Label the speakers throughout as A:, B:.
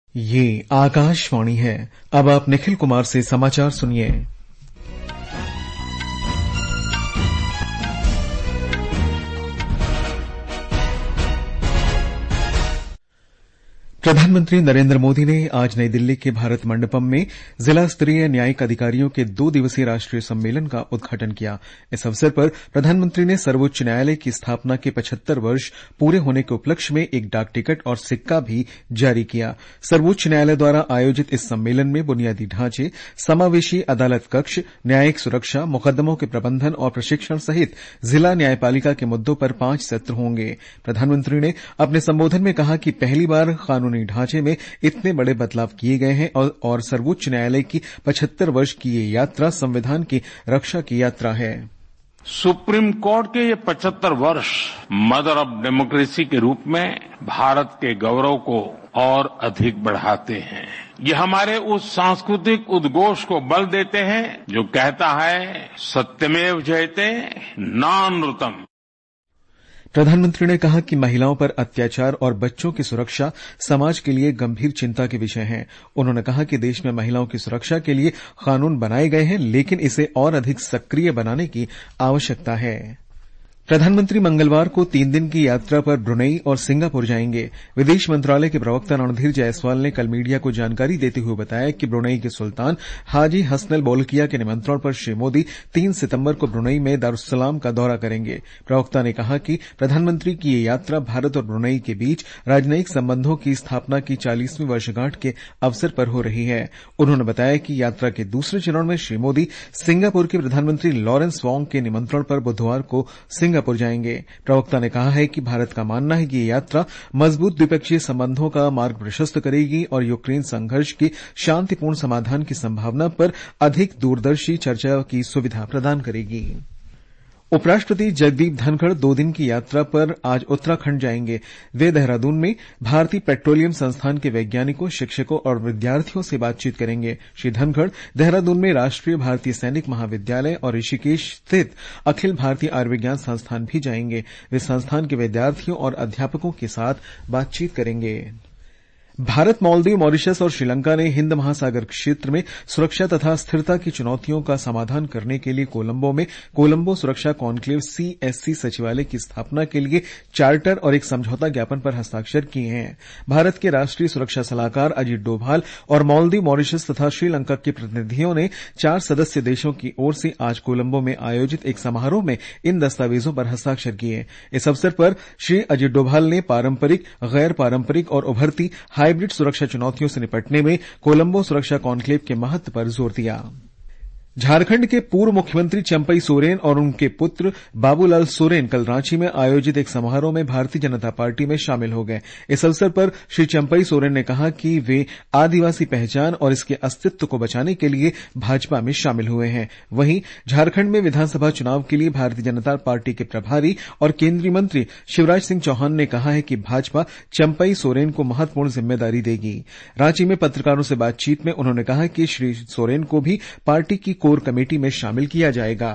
A: ये आकाशवाणी है। अब आप निखिल कुमार से समाचार सुनिए। प्रधानमंत्री नरेंद्र मोदी ने आज नई दिल्ली के भारत मंडपम में जिला स्तरीय न्यायिक अधिकारियों के 2 दिवसीय राष्ट्रीय सम्मेलन का उद्घाटन किया। इस अवसर पर प्रधानमंत्री ने सर्वोच्च न्यायालय की स्थापना के 75 वर्ष पूरे होने के उपलक्ष्य में एक डाक टिकट और सिक्का भी जारी किया। सर्वोच्च न्यायालय द्वारा आयोजित इस सम्मेलन में बुनियादी ढांचे, समावेशी अदालत कक्ष, न्यायिक सुरक्षा, मुकदमों के प्रबंधन और प्रशिक्षण सहित जिला न्यायपालिका के मुद्दों पर 5 सत्र होंगे। प्रधानमंत्री ने अपने संबोधन में कहा कि पहली बार कानूनी ढांचे में इतने बड़े बदलाव किए गए हैं और सर्वोच्च न्यायालय की 75 वर्ष की ये यात्रा संविधान की रक्षा की यात्रा है।
B: सुप्रीम कोर्ट के ये 75 वर्ष मदर ऑफ डेमोक्रेसी के रूप में भारत के गौरव को और अधिक बढ़ाते हैं। ये हमारे उस सांस्कृतिक उद्घोष को बल देते हैं जो कहता है सत्यमेव जयते नानृतम्।
A: प्रधानमंत्री ने कहा कि महिलाओं पर अत्याचार और बच्चों की सुरक्षा समाज के लिए गंभीर चिंता के विषय हैं। उन्होंने कहा कि देश में महिलाओं की सुरक्षा के लिए कानून बनाए गए हैं, लेकिन इसे और अधिक सक्रिय बनाने की आवश्यकता है। प्रधानमंत्री मंगलवार को 3 दिन की यात्रा पर ब्रुनेई और सिंगापुर जाएंगे। विदेश मंत्रालय के प्रवक्ता रणधीर जायसवाल ने कल मीडिया को जानकारी देते हुए बताया कि ब्रुनेई के सुल्तान हाजी हसनल बोल्किया के निमंत्रण पर श्री मोदी 3 सितंबर को ब्रुनेई में दारुस्सलाम का दौरा करेंगे। प्रवक्ता ने कहा कि प्रधानमंत्री की ये यात्रा भारत और ब्रुनेई के बीच राजनयिक संबंधों की स्थापना की 40वीं वर्षगांठ के अवसर पर हो रही है। उन्होंने बताया कि यात्रा के दूसरे चरण में श्री मोदी सिंगापुर के प्रधानमंत्री लॉरेंस वोंग के निमंत्रण पर बुधवार को सिंगापुर जाएंगे। प्रवक्ता ने कहा है कि भारत का मानना है कि ये यात्रा मजबूत द्विपक्षीय संबंधों का मार्ग प्रशस्त करेगी और यूक्रेन संघर्ष की शांतिपूर्ण समाधान की संभावना पर अधिक दूरदर्शी चर्चा की सुविधा प्रदान करेगी। उपराष्ट्रपति जगदीप धनखड़ 2 दिन की यात्रा पर आज उत्तराखंड जाएंगे। वे देहरादून में भारतीय पेट्रोलियम संस्थान के वैज्ञानिकों, शिक्षकों और विद्यार्थियों से बातचीत करेंगे। श्री धनखड़ देहरादून में राष्ट्रीय भारतीय सैनिक महाविद्यालय और ऋषिकेश स्थित अखिल भारतीय आयुर्विज्ञान संस्थान भी जाएंगे। वे संस्थान के विद्यार्थियों और अध्यापकों के साथ बातचीत करेंगे। भारत, मालदीव, मॉरिशस और श्रीलंका ने हिंद महासागर क्षेत्र में सुरक्षा तथा स्थिरता की चुनौतियों का समाधान करने के लिए कोलंबो में कोलंबो सुरक्षा कॉन्क्लेव CSC सचिवालय की स्थापना के लिए चार्टर और एक समझौता ज्ञापन पर हस्ताक्षर किए हैं। भारत के राष्ट्रीय सुरक्षा सलाहकार अजीत डोभाल और मालदीव, मॉरिशस तथा श्रीलंका के प्रतिनिधियों ने 4 सदस्य देशों की ओर से आज कोलंबो में आयोजित एक समारोह में इन दस्तावेजों पर हस्ताक्षर किए। इस अवसर पर श्री अजीत डोभाल ने पारंपरिक, गैर पारंपरिक और उभरती हाइब्रिड सुरक्षा चुनौतियों से निपटने में कोलंबो सुरक्षा कॉन्क्लेव के महत्व पर जोर दिया। झारखंड के पूर्व मुख्यमंत्री चंपई सोरेन और उनके पुत्र बाबूलाल सोरेन कल रांची में आयोजित एक समारोह में भारतीय जनता पार्टी में शामिल हो गए। इस अवसर पर श्री चंपई सोरेन ने कहा कि वे आदिवासी पहचान और इसके अस्तित्व को बचाने के लिए भाजपा में शामिल हुए हैं। वहीं झारखंड में विधानसभा चुनाव के लिए भारतीय जनता पार्टी के प्रभारी और केंद्रीय मंत्री शिवराज सिंह चौहान ने कहा है कि भाजपा चंपई सोरेन को महत्वपूर्ण जिम्मेदारी देगी। रांची में पत्रकारों से बातचीत में उन्होंने कहा कि श्री सोरेन को भी पार्टी की कोर कमेटी में शामिल किया जाएगा।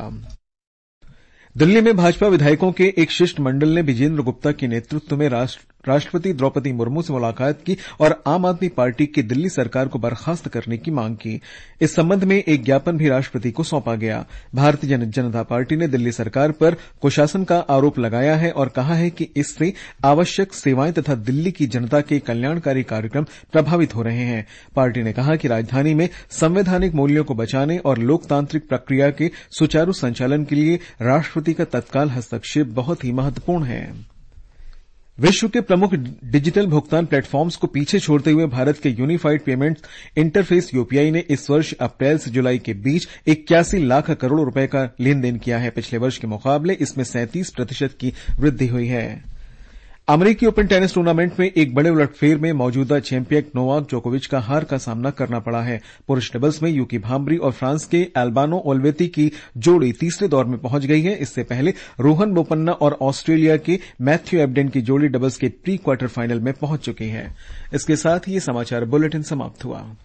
A: दिल्ली में भाजपा विधायकों के एक शिष्टमंडल ने विजेंद्र गुप्ता के नेतृत्व में राष्ट्रपति द्रौपदी मुर्मू से मुलाकात की और आम आदमी पार्टी की दिल्ली सरकार को बर्खास्त करने की मांग की। इस संबंध में एक ज्ञापन भी राष्ट्रपति को सौंपा गया। भारतीय जनता पार्टी ने दिल्ली सरकार पर कुशासन का आरोप लगाया है और कहा है कि इससे आवश्यक सेवाएं तथा दिल्ली की जनता के कल्याणकारी कार्यक्रम प्रभावित हो रहे हैं। पार्टी ने कहा कि राजधानी में संवैधानिक मूल्यों को बचाने और लोकतांत्रिक प्रक्रिया के सुचारू संचालन के लिए राष्ट्रपति का तत्काल हस्तक्षेप बहुत ही महत्वपूर्ण है। विश्व के प्रमुख डिजिटल भुगतान प्लेटफॉर्म्स को पीछे छोड़ते हुए भारत के यूनिफाइड पेमेंट इंटरफेस यूपीआई ने इस वर्ष अप्रैल से जुलाई के बीच 81 लाख करोड़ रुपए का लेन देन किया है। पिछले वर्ष के मुकाबले इसमें 37% की वृद्धि हुई है। अमेरिकी ओपन टेनिस टूर्नामेंट में एक बड़े उलटफेर में मौजूदा चैंपियन नोवाक जोकोविच का हार का सामना करना पड़ा है। पुरुष डबल्स में यूकी भांबरी और फ्रांस के एल्बानो ओल्वेती की जोड़ी तीसरे दौर में पहुंच गई है। इससे पहले रोहन बोपन्ना और ऑस्ट्रेलिया के मैथ्यू एबडेन की जोड़ी डबल्स के प्री क्वार्टर फाइनल में पहुंच चुकी है। इसके साथ ही ये समाचार बुलेटिन समाप्त हुआ।